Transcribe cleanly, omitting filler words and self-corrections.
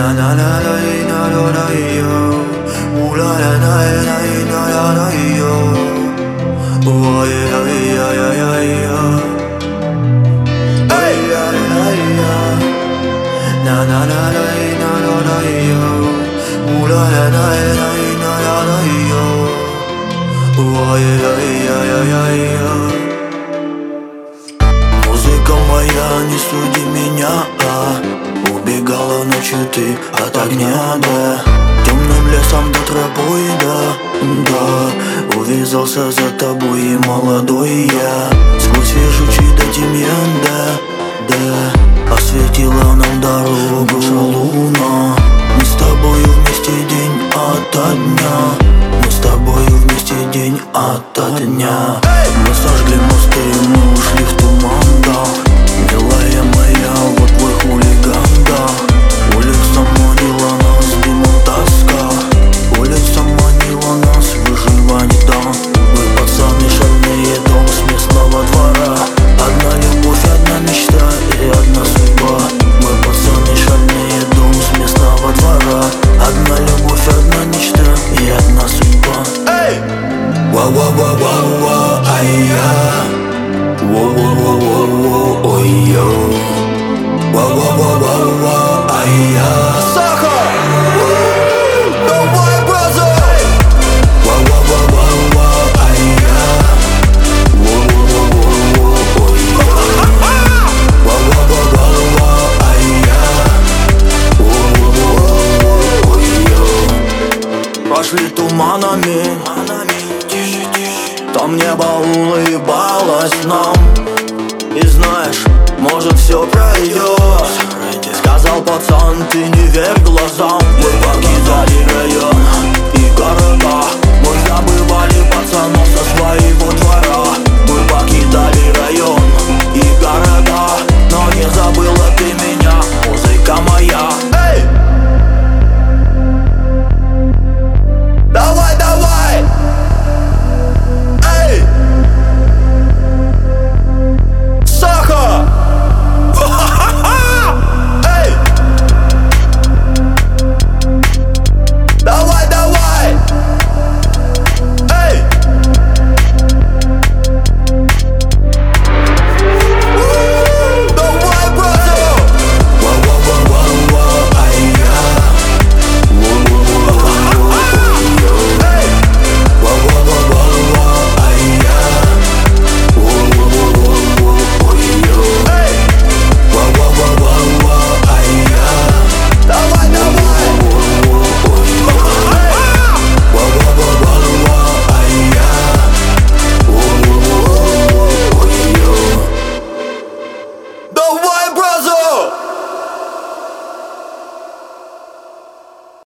Музыка моя, не суди меня, убегала ночью ты от огня, да. Темным лесом до тропой, да. Увязался за тобой и молодой я. Сквозь вежучий до тимьян, да. Осветила нам дорогу луна. Мы с тобою вместе день ото дня. Мы с тобою вместе день ото дня. Мы сожгли мосты, мы ушли в туман, да. Милая моя, вот твой хулиган, да. Улица манила нас, дымом тоска. Улица манила нас, выживание, да. Мы пацаны шальные, дом с местного двора. Одна любовь, одна мечта и одна судьба. Мы пацаны шальные, дом с местного двора. Одна любовь, одна мечта и одна судьба. Эй! Ва-ва-ва-ва-ва, ай-я. Во-во-во-во-во, ой-йо. Ва-ва-ва-ва-ва, ай-я. Сахар! Давай, бразер! Ва-ва-ва-ва-ва, ай-я. Во-во-во-во-во, ой-йо. Ва-ва-ва-ва-ва, ай-я. Во-во-во-во-во, ой-йо. Пошли туманами, там небо улыбалось нам. И знаешь, может все пройдет.